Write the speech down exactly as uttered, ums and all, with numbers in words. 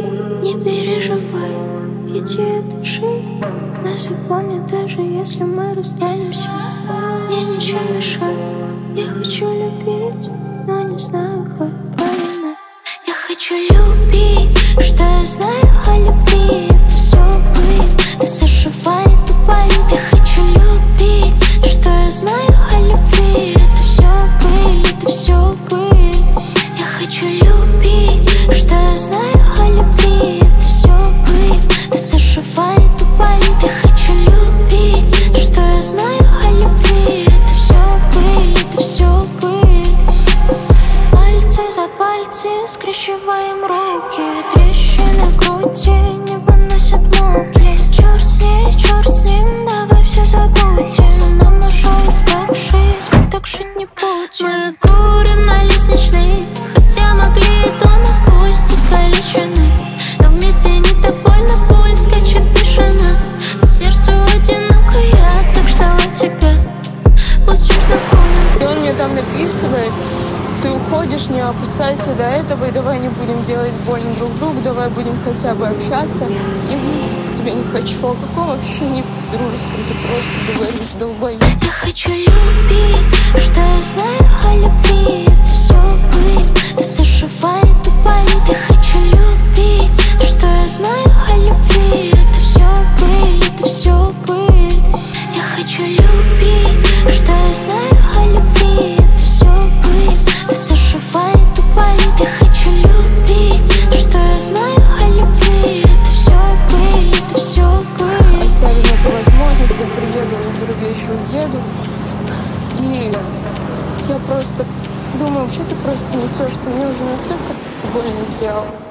Не переживай, иди и дыши. Нас и помнят, даже если мы расстанемся. Мне нечем дышать, я хочу любить, но не знаю, как правильно. Я хочу любить, что я знаю о любви. Это все быть, ты зашивает и болит. Я хочу любить, что я знаю о любви. Это все быть, это все быть. Я хочу любить, что я знаю о любви. Это все быть, ты зашивает и болит. Я хочу любить, что я знаю о любви. Это все быть, это все быть. Пальцы за пальцы скрещиваем руки. Трещины в груди не выносят муки. Черт с ней, черт с ним, давай все забудем. Нам мешает так жизнь, мы так жить не будем. Мы курим на лестничной, хотя могли и дома, пусть искалечены. Но вместе не так больно, пульс скачет бешено. Сердце одиноко, я так ждала тебя. Будь знакомым. И он мне там написывает: ты уходишь, не опускайся до этого, и давай не будем делать больно друг другу, давай будем хотя бы общаться. Я видеть тебя не хочу. О каком вообще не дружеском, ты просто говоришь долбоеб. Я хочу любить, что я знаю о любви. Это все быть, ты зашивает и болит. Я хочу любить, что я знаю о любви. Это все быть, это все быть. Я хочу любить, что я знаю о любви. Это все быть, ты зашивает и болит. Я хочу любить, что я знаю о любви. Это все быть, это все быть. Оставим эту возможность, я приеду, заберу вещи, уеду. И я просто думаю, что ты просто несешь, что мне уже настолько больно сделал.